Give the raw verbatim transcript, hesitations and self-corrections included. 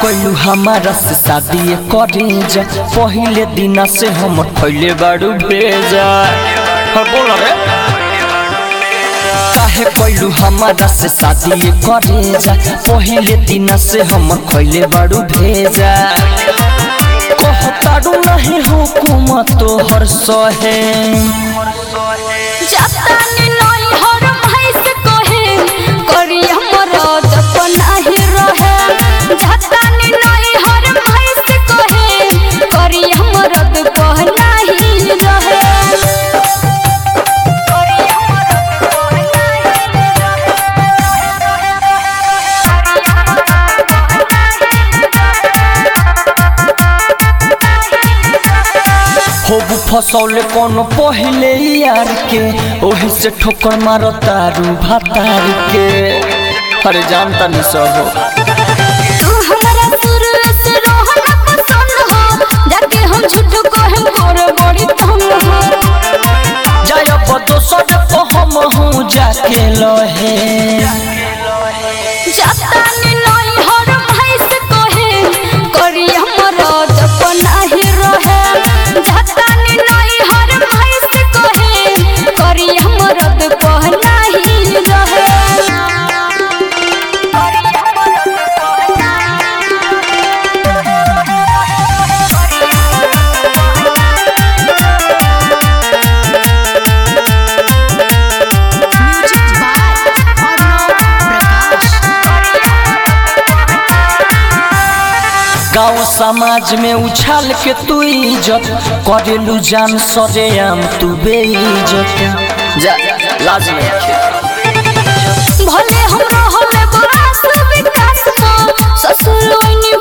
कोइलू हमारा से शादी करे जा पहले दिन से हम खैले बारू भेजा बोल रे काहे कोइलू हमारा से शादी करे जा पहले दिन से हम खैले बारू भेजा कहतारू नहीं हुकूमत तोहर सहे जातानी नहीं हर भाई से कहे करी हमरा दपना ही रहे जातानी नहीं हर भाई से कहे करी हमरा दपना ही रहे होबू फसौले कोनो पहले यार के ओही से ठोकर मारो तारू भातार के अरे जानता नहीं सब तू हमारा शुरू से रहना पसंद हो जाके हम झूठ कहे मोर बड़ी तंग हो जाय बदो सद को हम हूँ जाके लहे जातानी नहीं हर भाई से कहे करी हमरा दपना ही रहे जातानी नहीं हर भाई से कहे करी हमरा दपना ही रहे गाँव समाज में उछाल के तू इज्जत करेलू जान सरेआम तू बेइज्जत जा लाज नहीं भले हम रहले बरास विकास को ससुर ओइनी